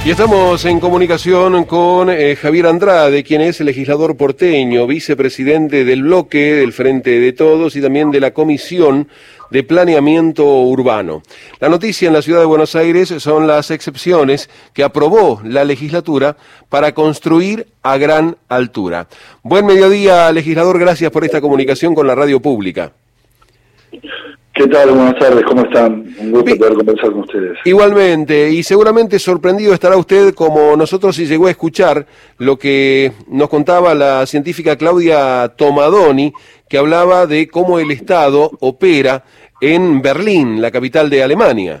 Y estamos en comunicación con Javier Andrade, quien es el legislador porteño, vicepresidente del bloque del Frente de Todos y también de la Comisión de Planeamiento Urbano. La noticia en la ciudad de Buenos Aires son las excepciones que aprobó la legislatura para construir a gran altura. Buen mediodía, legislador, gracias por esta comunicación con la radio pública. ¿Qué tal? Buenas tardes, ¿cómo están? Un gusto poder conversar con ustedes. Igualmente, y seguramente sorprendido estará usted como nosotros si llegó a escuchar lo que nos contaba la científica Claudia Tomadoni, que hablaba de cómo el Estado opera en Berlín, la capital de Alemania.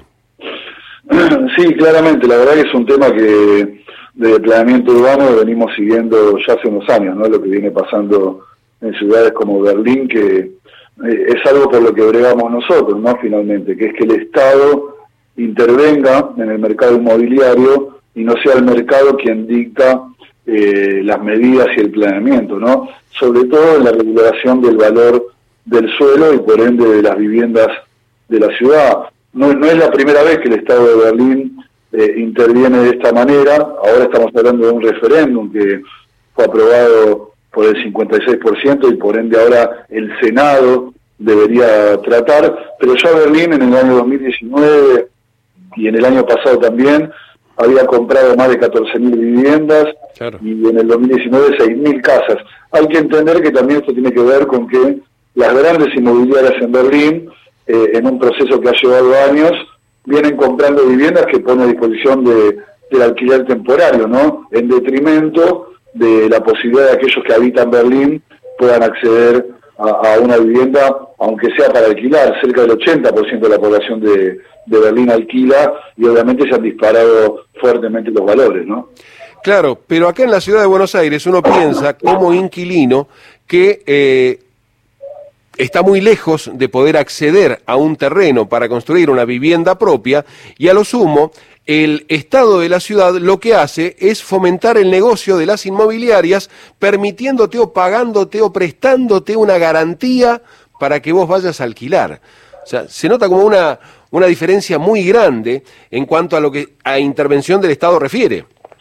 Sí, claramente, la verdad que es un tema que de planeamiento urbano venimos siguiendo ya hace unos años, ¿no? Lo que viene pasando en ciudades como Berlín, que es algo por lo que bregamos nosotros, ¿no? Finalmente, que es que el Estado intervenga en el mercado inmobiliario y no sea el mercado quien dicta las medidas y el planeamiento, ¿no? Sobre todo en la regulación del valor del suelo y por ende de las viviendas de la ciudad. No es la primera vez que el Estado de Berlín interviene de esta manera. Ahora estamos hablando de un referéndum que fue aprobado por el 56% y por ende ahora el Senado debería tratar, pero ya Berlín en el año 2019 y en el año pasado también había comprado más de 14.000 viviendas, claro, y en el 2019 6.000 casas. Hay que entender que también esto tiene que ver con que las grandes inmobiliarias en Berlín, en un proceso que ha llevado años, vienen comprando viviendas que ponen a disposición del alquiler temporario, ¿no? En detrimento de la posibilidad de aquellos que habitan Berlín puedan acceder a una vivienda, aunque sea para alquilar. Cerca del 80% de la población de Berlín alquila y obviamente se han disparado fuertemente los valores, ¿no? Claro, pero acá en la ciudad de Buenos Aires uno piensa como inquilino que está muy lejos de poder acceder a un terreno para construir una vivienda propia y a lo sumo el Estado de la ciudad lo que hace es fomentar el negocio de las inmobiliarias, permitiéndote o pagándote o prestándote una garantía para que vos vayas a alquilar. O sea, se nota como una diferencia muy grande en cuanto a lo que a intervención del Estado refiere.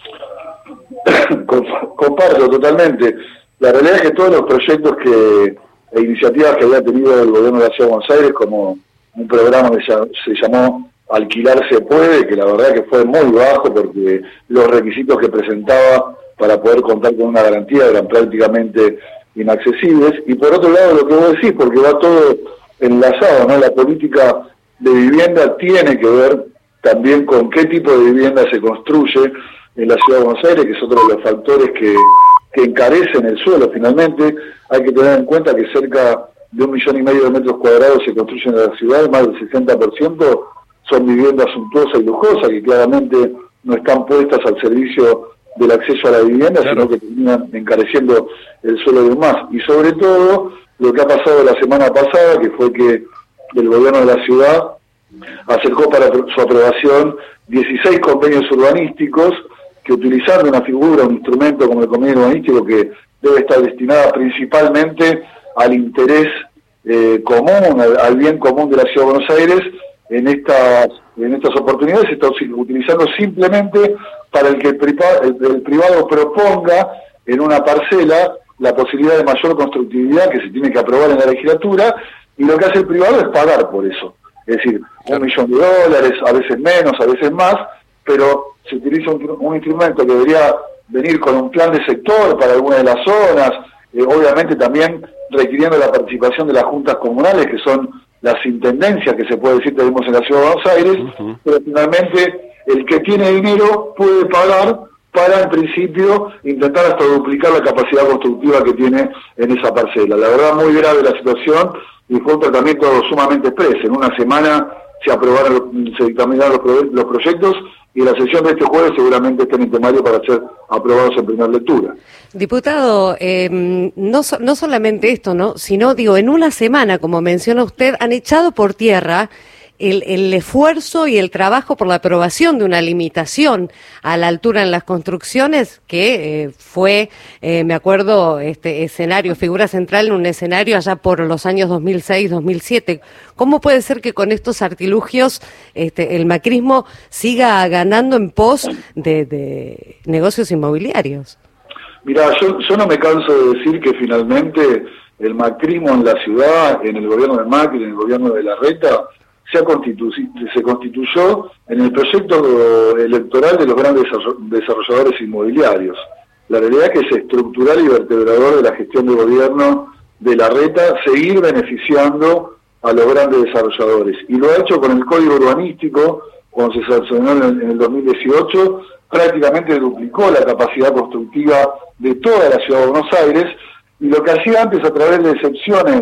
Comparto totalmente. La realidad es que todos los proyectos e iniciativas que había tenido el gobierno de la Ciudad de Buenos Aires, como un programa que se llamó Alquilar se puede, que la verdad que fue muy bajo porque los requisitos que presentaba para poder contar con una garantía eran prácticamente inaccesibles. Y por otro lado, lo que vos decís, porque va todo enlazado, ¿no? La política de vivienda tiene que ver también con qué tipo de vivienda se construye en la Ciudad de Buenos Aires, que es otro de los factores que encarecen el suelo. Finalmente hay que tener en cuenta que cerca de 1,5 millones de metros cuadrados se construyen en la ciudad, más del 60% son viviendas suntuosas y lujosas, que claramente no están puestas al servicio del acceso a la vivienda, claro, sino que terminan encareciendo el suelo de más. Y sobre todo, lo que ha pasado la semana pasada, que fue que el gobierno de la ciudad acercó para su aprobación 16 convenios urbanísticos que, utilizando una figura, un instrumento como el convenio urbanístico, que debe estar destinada principalmente al interés común, al bien común de la Ciudad de Buenos Aires, en estas oportunidades se está utilizando simplemente para el que el privado proponga en una parcela la posibilidad de mayor constructividad que se tiene que aprobar en la legislatura, y lo que hace el privado es pagar por eso. Es decir, $1 millón, a veces menos, a veces más, pero se utiliza un instrumento que debería venir con un plan de sector para algunas de las zonas, obviamente también requiriendo la participación de las juntas comunales, que son las intendencias que se puede decir que tenemos en la Ciudad de Buenos Aires, pero finalmente el que tiene dinero puede pagar para, en principio, intentar hasta duplicar la capacidad constructiva que tiene en esa parcela. La verdad, muy grave la situación y fue un tratamiento sumamente expreso. En una semana se dictaminaron los proyectos y la sesión de este jueves seguramente estén en temario para ser aprobados en primera lectura. Diputado, no solamente esto, ¿no? Sino, digo, en una semana, como menciona usted, han echado por tierra el esfuerzo y el trabajo por la aprobación de una limitación a la altura en las construcciones que fue, me acuerdo, figura central en un escenario allá por los años 2006-2007. ¿Cómo puede ser que con estos artilugios el macrismo siga ganando en pos de negocios inmobiliarios? Mirá, yo no me canso de decir que finalmente el macrismo en la ciudad, en el gobierno de Macri, en el gobierno de Larreta, se constituyó en el proyecto electoral de los grandes desarrolladores inmobiliarios. La realidad es que es estructural y vertebrador de la gestión de gobierno de Larreta seguir beneficiando a los grandes desarrolladores. Y lo ha hecho con el Código Urbanístico, cuando se sancionó en el 2018, prácticamente duplicó la capacidad constructiva de toda la ciudad de Buenos Aires, y lo que hacía antes a través de excepciones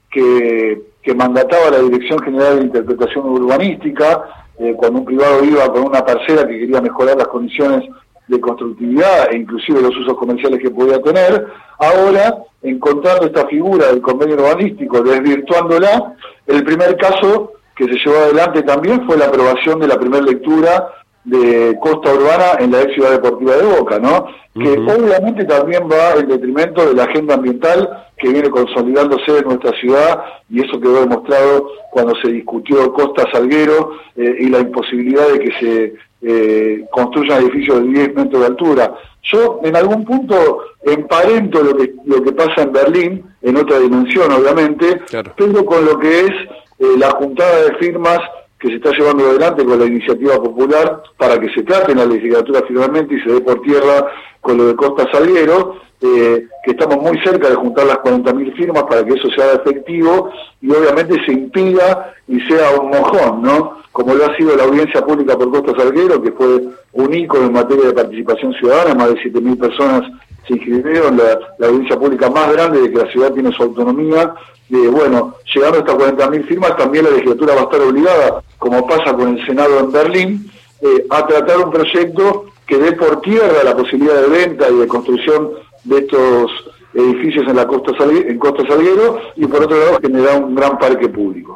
que mandataba la Dirección General de Interpretación Urbanística, cuando un privado iba con una parcela que quería mejorar las condiciones de constructividad e inclusive los usos comerciales que podía tener, ahora, encontrando esta figura del convenio urbanístico, desvirtuándola, el primer caso que se llevó adelante también fue la aprobación de la primera lectura de Costa Urbana en la ex ciudad deportiva de Boca, ¿no? Que obviamente también va en detrimento de la agenda ambiental que viene consolidándose en nuestra ciudad, y eso quedó demostrado cuando se discutió Costa Salguero y la imposibilidad de que se construyan edificios de 10 metros de altura. Yo en algún punto emparento lo que pasa en Berlín, en otra dimensión obviamente, claro, pero con lo que es la juntada de firmas que se está llevando adelante con la iniciativa popular para que se trate en la legislatura finalmente y se dé por tierra con lo de Costa Salguero, que estamos muy cerca de juntar las 40.000 firmas para que eso sea efectivo y obviamente se impida y sea un mojón, ¿no? Como lo ha sido la audiencia pública por Costa Salguero, que fue un ícono en materia de participación ciudadana, más de 7.000 personas se inscribieron, la audiencia pública más grande de que la ciudad tiene su autonomía. Bueno, llegando a estas 40.000 firmas, también la legislatura va a estar obligada, como pasa con el Senado en Berlín, a tratar un proyecto que dé por tierra la posibilidad de venta y de construcción de estos edificios en Costa Salguero, y por otro lado generar un gran parque público.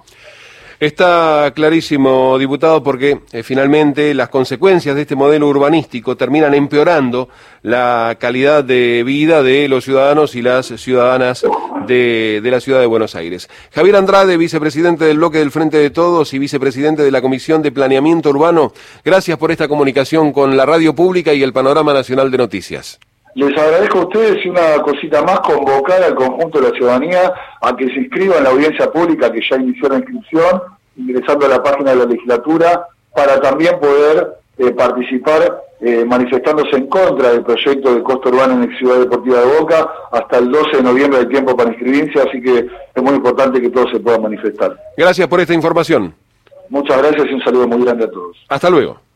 Está clarísimo, diputado, porque finalmente las consecuencias de este modelo urbanístico terminan empeorando la calidad de vida de los ciudadanos y las ciudadanas de la ciudad de Buenos Aires. Javier Andrade, vicepresidente del Bloque del Frente de Todos y vicepresidente de la Comisión de Planeamiento Urbano, gracias por esta comunicación con la radio pública y el Panorama Nacional de Noticias. Les agradezco a ustedes, y una cosita más, convocar al conjunto de la ciudadanía a que se inscriba en la audiencia pública que ya inició la inscripción, ingresando a la página de la legislatura, para también poder participar manifestándose en contra del proyecto de Costa Urbana en la ciudad deportiva de Boca. Hasta el 12 de noviembre hay tiempo para inscribirse, así que es muy importante que todos se puedan manifestar. Gracias por esta información. Muchas gracias y un saludo muy grande a todos. Hasta luego.